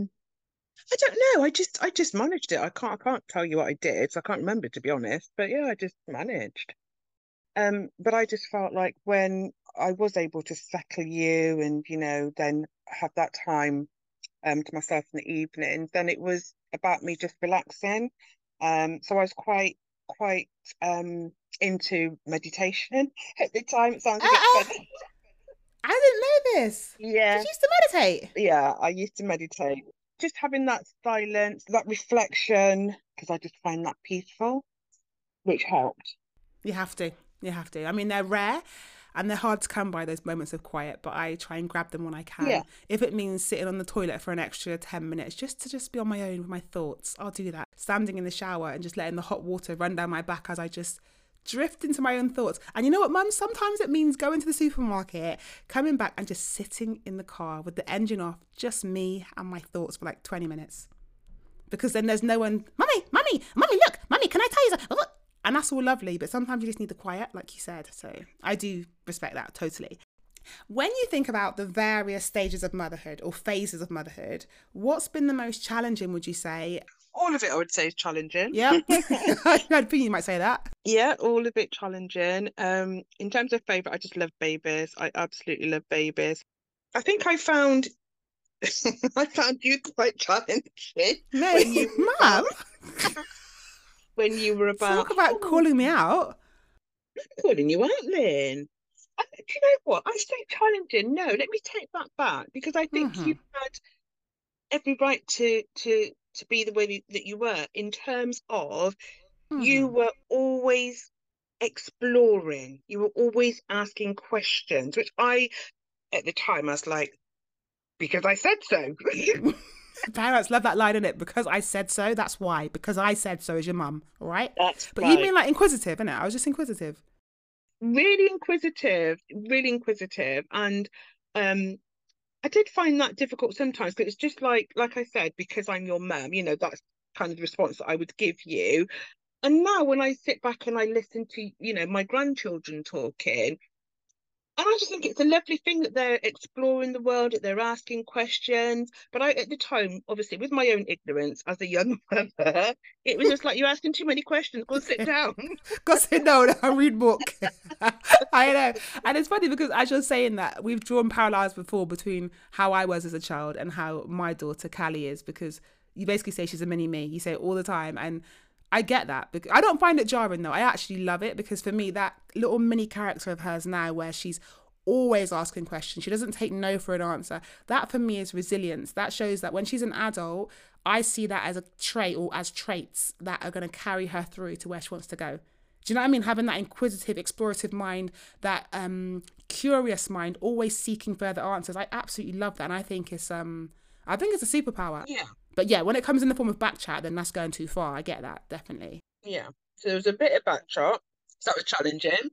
I don't know. I just managed it. I can't tell you what I did, so I can't remember, to be honest. But yeah, I just managed. But I just felt like when I was able to settle you and, you know, then have that time to myself in the evening, then it was about me just relaxing. So I was quite into meditation at the time. It sounds a bit funny. I didn't know this. Yeah, Did you used to meditate? yeah, I used to meditate. Just having that silence, that reflection, because I just find that peaceful, which helped. You have to. You have to. I mean, they're rare and they're hard to come by, those moments of quiet, but I try and grab them when I can. Yeah. If it means sitting on the toilet for an extra 10 minutes just to be on my own with my thoughts, I'll do that. Standing in the shower and just letting the hot water run down my back as I just drift into my own thoughts. And you know what, Mum? Sometimes it means going to the supermarket, coming back and just sitting in the car with the engine off, just me and my thoughts for like 20 minutes. Because then there's no one, Mummy, look, Mummy, can I tell you something? And that's all lovely, but sometimes you just need the quiet, like you said. So I do respect that totally. When you think about the various stages of motherhood or phases of motherhood, what's been the most challenging, would you say? All of it, I would say, is challenging. Yeah, I think you might say that. Yeah, all of it challenging. In terms of favourite, I just love babies. I absolutely love babies. I think I found I found you quite challenging when you Mum, when you were about talk about calling me out. I'm calling you out, Lynn. Do you know what? I say challenging. No, let me take that back because I think you had every right to be the way that you were in terms of you were always exploring. You were always asking questions, which I, at the time, I was like, because I said so. Parents love that line, innit? Because I said so, that's why. Because I said so is your mum, all right? That's but right. You mean like inquisitive, innit? I was just inquisitive. Really inquisitive. And I did find that difficult sometimes, but it's just like I said, because I'm your mum, you know, that's kind of the response that I would give you. And now when I sit back and I listen to, you know, my grandchildren talking, and I just think it's a lovely thing that they're exploring the world, that they're asking questions. But I, at the time, obviously, with my own ignorance as a young mother, it was just like, you're asking too many questions. Go sit down. Go sit down and read book. I know. And it's funny because as you're saying that, we've drawn parallels before between how I was as a child and how my daughter, Callie, is, because you basically say she's a mini me. You say it all the time. And I get that. I don't find it jarring though. I actually love it because for me, that little mini character of hers now where she's always asking questions, she doesn't take no for an answer. That for me is resilience. That shows that when she's an adult, I see that as a trait or as traits that are going to carry her through to where she wants to go. Do you know what I mean? Having that inquisitive, explorative mind, that curious mind, always seeking further answers. I absolutely love that. And I think it's a superpower. Yeah. But yeah, when it comes in the form of backchat, then that's going too far. I get that, definitely. Yeah. So there was a bit of backchat. So that was challenging.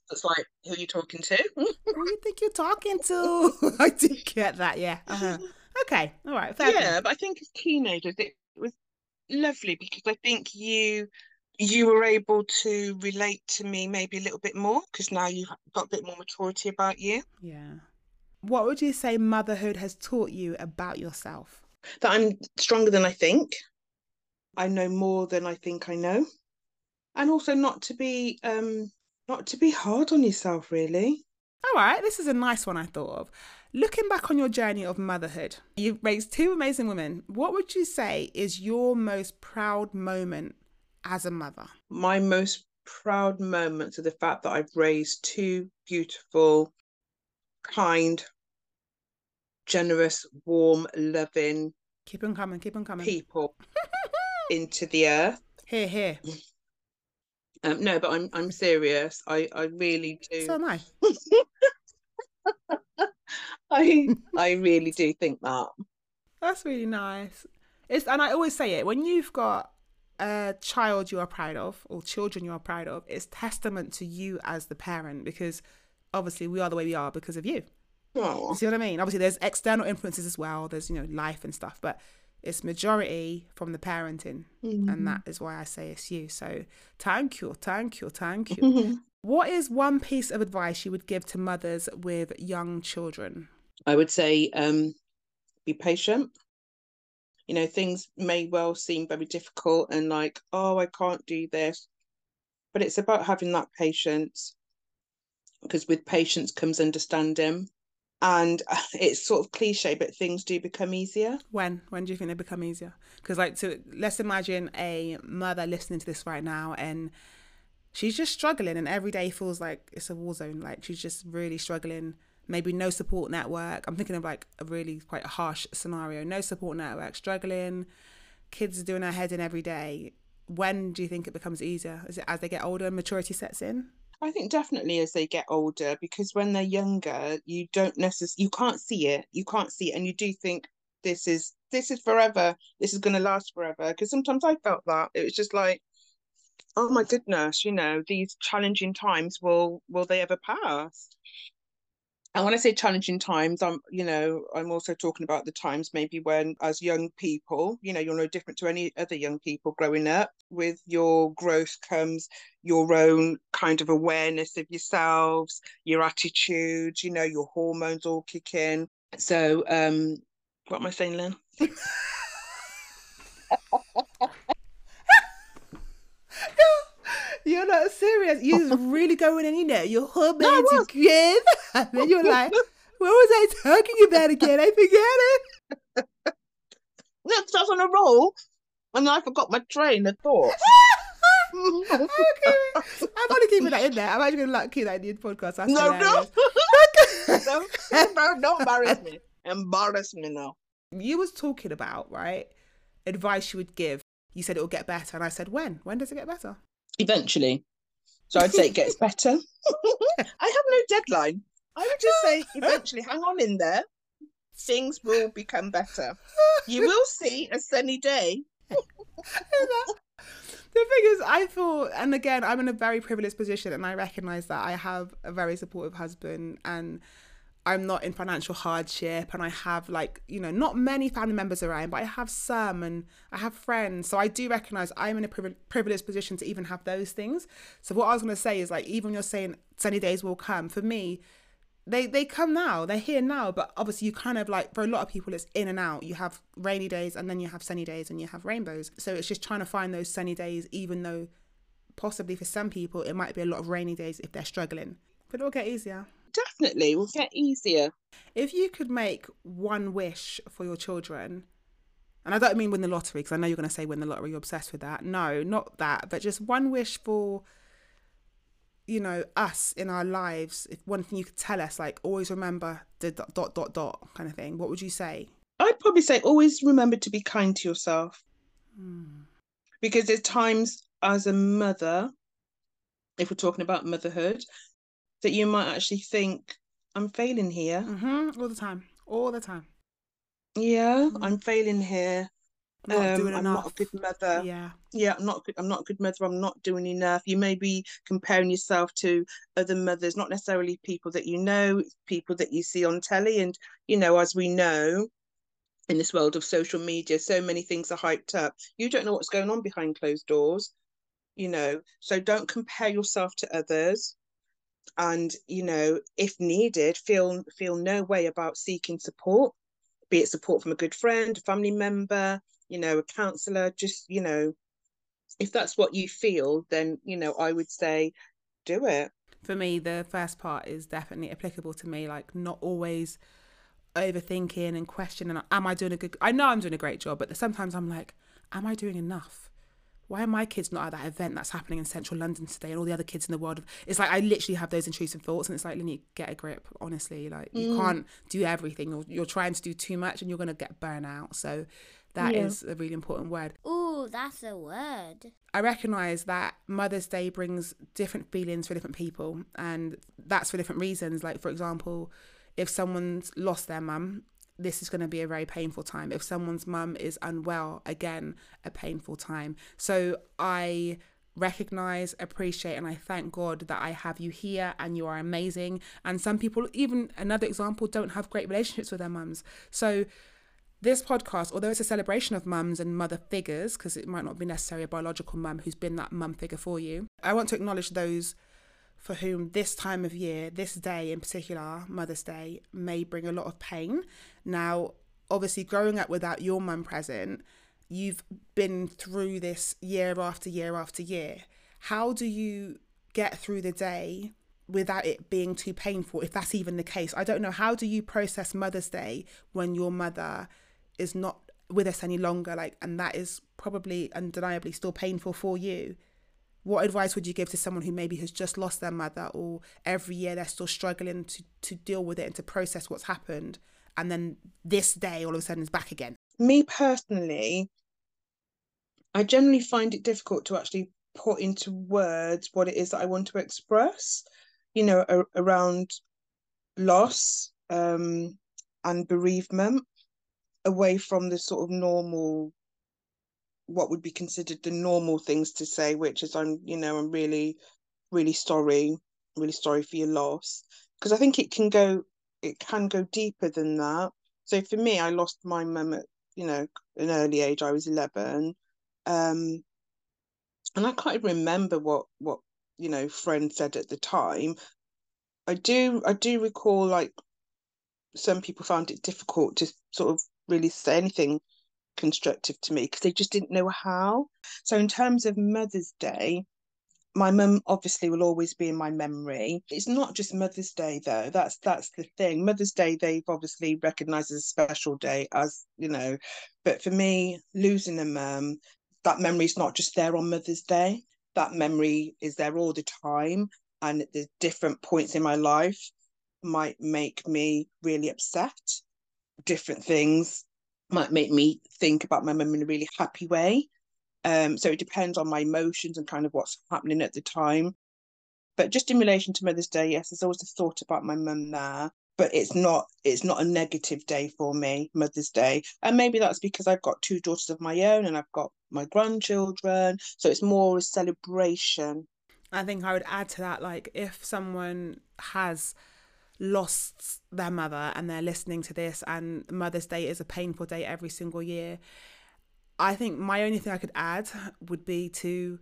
It's like, who are you talking to? Who do you think you're talking to? I did get that, yeah. Okay, all right, fair play. Yeah, but I think as teenagers it was lovely because I think you were able to relate to me maybe a little bit more because now you've got a bit more maturity about you. Yeah. What would you say motherhood has taught you about yourself? That I'm stronger than I think. I know more than I think I know. And also not to be hard on yourself, really. All right, this is a nice one I thought of. Looking back on your journey of motherhood, you've raised two amazing women. What would you say is your most proud moment as a mother? My most proud moments are the fact that I've raised two beautiful, kind, generous, warm, loving Keep on coming. people into the earth. Here. No, but I'm serious. I really do. So nice. I really do think that. That's really nice. And I always say it, when you've got a child you are proud of or children you are proud of, it's testament to you as the parent, because obviously we are the way we are because of you. Oh. You see what I mean? Obviously there's external influences as well. There's, life and stuff, but it's majority from the parenting. And that is why I say it's you. So thank you. What is one piece of advice you would give to mothers with young children? I would say be patient. Things may well seem very difficult and like, oh, I can't do this. But it's about having that patience, because with patience comes understanding. And it's sort of cliche, but things do become easier. When do you think they become easier? Because let's imagine a mother listening to this right now and she's just struggling and every day feels like it's a war zone. Like she's just really struggling. Maybe no support network. I'm thinking of like a really quite a harsh scenario. No support network, struggling, kids are doing their head in every day. When do you think it becomes easier? Is it as they get older and maturity sets in? I think definitely as they get older, because when they're younger, you can't see it, and you do think this is forever, this is going to last forever. Because sometimes I felt that it was just like, oh my goodness, these challenging times, will they ever pass? And when I say challenging times, I'm also talking about the times maybe when, as young people, you're no different to any other young people growing up. With your growth comes your own kind of awareness of yourselves, your attitudes, your hormones all kick in. So, what am I saying, Lynn? You're not serious. You're really going in, your hormones again. And then you're like, what was I talking about again? I forget it. No, because I was on a roll and I forgot my train of thought. Okay. I'm only keeping that in there. I'm actually going to keep that in the podcast. That's Don't embarrass me. Embarrass me now. You was talking about, right, advice you would give. You said it will get better. And I said, when? When does it get better? Eventually. So I'd say it gets better. I have no deadline. I would just say eventually, hang on in there. Things will become better. You will see a sunny day. The thing is, I thought, and again, I'm in a very privileged position and I recognise that I have a very supportive husband and I'm not in financial hardship and I have not many family members around, but I have some and I have friends. So I do recognise I'm in a privileged position to even have those things. So what I was going to say is even when you're saying sunny days will come, for me, they come now, they're here now. But obviously you kind of for a lot of people, it's in and out. You have rainy days and then you have sunny days and you have rainbows. So it's just trying to find those sunny days, even though possibly for some people, it might be a lot of rainy days if they're struggling, but it'll get easier. Definitely will get easier. If you could make one wish for your children, and I don't mean win the lottery, because I know you're going to say win the lottery, you're obsessed with that. No, not that, but just one wish for, us in our lives. If one thing you could tell us, always remember the ... kind of thing, what would you say? I'd probably say always remember to be kind to yourself. Because there's times as a mother, if we're talking about motherhood, that you might actually think, I'm failing here. All the time. Yeah, I'm failing here. Not doing I'm not a enough. good mother. Yeah. Yeah, I'm not a good mother. I'm not doing enough. You may be comparing yourself to other mothers, not necessarily people that you know, people that you see on telly. And, as we know, in this world of social media, so many things are hyped up. You don't know what's going on behind closed doors, so don't compare yourself to others. And, if needed, feel no way about seeking support, be it support from a good friend, a family member, a counselor. Just, if that's what you feel, then, I would say do it. For me, the first part is definitely applicable to me, like not always overthinking and questioning, am I doing a good, I know I'm doing a great job, but sometimes I'm like, am I doing enough? Why are my kids not at that event that's happening in central London today and all the other kids in the world? It's like I literally have those intrusive thoughts, and it's like, Linny, get a grip, honestly. Like you can't do everything. You're trying to do too much and you're going to get burnout. So that is a really important word. Ooh, that's a word. I recognise that Mother's Day brings different feelings for different people, and that's for different reasons. Like, for example, if someone's lost their mum, this is going to be a very painful time. If someone's mum is unwell, again, a painful time. So I recognise, appreciate, and I thank God that I have you here and you are amazing. And some people, even another example, don't have great relationships with their mums. So this podcast, although it's a celebration of mums and mother figures, because it might not be necessarily a biological mum who's been that mum figure for you, I want to acknowledge those for whom this time of year, this day in particular, Mother's Day, may bring a lot of pain. Now, obviously, growing up without your mum present, you've been through this year after year after year. How do you get through the day without it being too painful, if that's even the case? I don't know. How do you process Mother's Day when your mother is not with us any longer, and that is probably undeniably still painful for you? What advice would you give to someone who maybe has just lost their mother, or every year they're still struggling to deal with it and to process what's happened, and then this day all of a sudden is back again? Me personally, I generally find it difficult to actually put into words what it is that I want to express, around loss and bereavement, away from the sort of normal, what would be considered the normal things to say, which is I'm really, really sorry for your loss. Because I think it can go deeper than that. So for me, I lost my mum at, an early age. I was 11. And I can't even remember what friends said at the time. I do recall, like, some people found it difficult to sort of really say anything constructive to me because they just didn't know how. So in terms of Mother's Day, my mum obviously will always be in my memory. It's not just Mother's Day though. That's the thing. Mother's Day, they've obviously recognised as a special day, as but for me, losing a mum, that memory's not just there on Mother's Day. That memory is there all the time, and the different points in my life might make me really upset. Different things might make me think about my mum in a really happy way. So it depends on my emotions and kind of what's happening at the time. But just in relation to Mother's Day, yes, there's always a thought about my mum there. But it's not a negative day for me, Mother's Day. And maybe that's because I've got 2 daughters of my own and I've got my grandchildren. So it's more a celebration. I think I would add to that, like, if someone has lost their mother and they're listening to this and Mother's Day is a painful day every single year, I think my only thing I could add would be to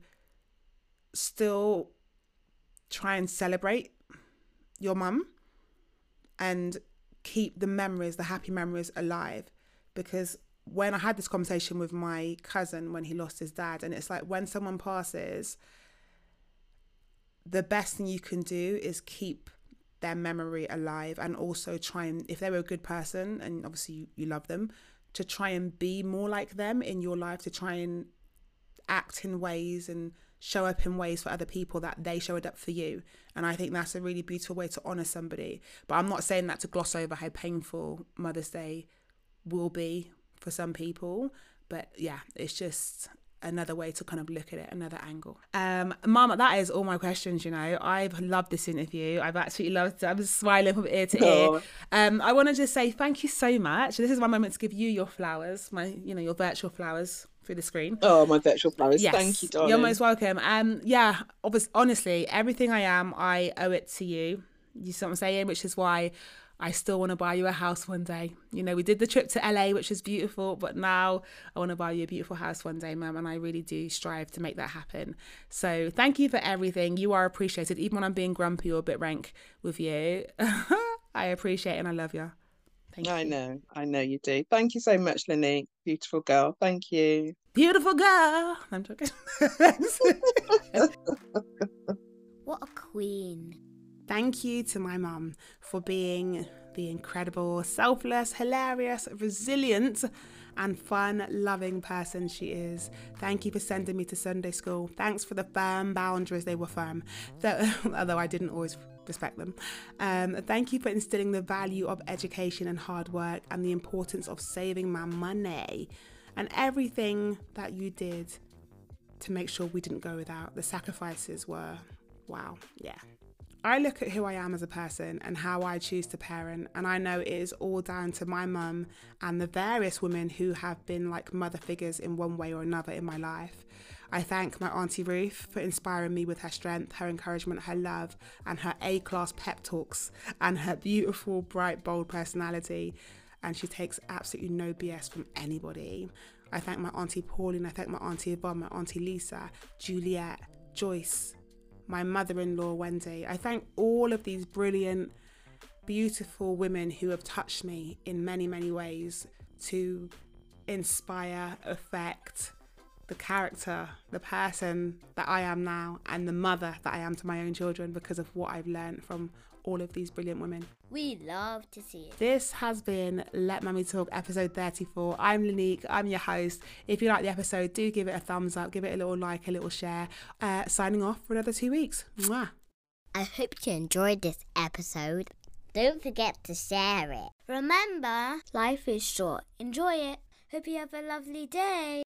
still try and celebrate your mum and keep the memories, the happy memories, alive. Because when I had this conversation with my cousin when he lost his dad, and it's like, when someone passes, the best thing you can do is keep their memory alive, and also try and, if they were a good person and obviously you love them, to try and be more like them in your life, to try and act in ways and show up in ways for other people that they showed up for you. And I think that's a really beautiful way to honour somebody. But I'm not saying that to gloss over how painful Mother's Day will be for some people. But yeah, it's just another way to kind of look at it, another angle. Mum, that is all my questions. I've loved this interview. I've absolutely loved it. I'm smiling from ear to ear. I want to just say thank you so much. This is my moment to give you your flowers, your virtual flowers through the screen. Oh, my virtual flowers. Yes, thank you, darling. You're most welcome. Honestly, everything I am, I owe it to you. You see what I'm saying? Which is why I still want to buy you a house one day. We did the trip to LA, which was beautiful, but now I want to buy you a beautiful house one day, Mum, and I really do strive to make that happen. So thank you for everything. You are appreciated, even when I'm being grumpy or a bit rank with you. I appreciate it and I love you. Thank you. I know you do. Thank you so much, Lynette. Beautiful girl. Thank you. Beautiful girl. I'm joking. What a queen. Thank you to my mum for being the incredible, selfless, hilarious, resilient and fun-loving person she is. Thank you for sending me to Sunday school. Thanks for the firm boundaries. They were firm, although I didn't always respect them. Thank you for instilling the value of education and hard work and the importance of saving my money and everything that you did to make sure we didn't go without. The sacrifices were, wow, yeah. I look at who I am as a person and how I choose to parent, and I know it is all down to my mum and the various women who have been like mother figures in one way or another in my life. I thank my Auntie Ruth for inspiring me with her strength, her encouragement, her love, and her A-class pep talks, and her beautiful, bright, bold personality. And she takes absolutely no BS from anybody. I thank my Auntie Pauline, I thank my Auntie Yvonne, my Auntie Lisa, Juliet, Joyce, my mother-in-law Wendy. I thank all of these brilliant, beautiful women who have touched me in many, many ways to inspire, affect the character, the person that I am now, and the mother that I am to my own children because of what I've learned from all of these brilliant women. We love to see it. This has been Let Mummy Talk episode 34. I'm Lanique, I'm your host. If you like the episode, do give it a thumbs up, give it a little like, a little share. Signing off for another 2 weeks. Mwah. I hope you enjoyed this episode. Don't forget to share it. Remember, life is short. Enjoy it. Hope you have a lovely day.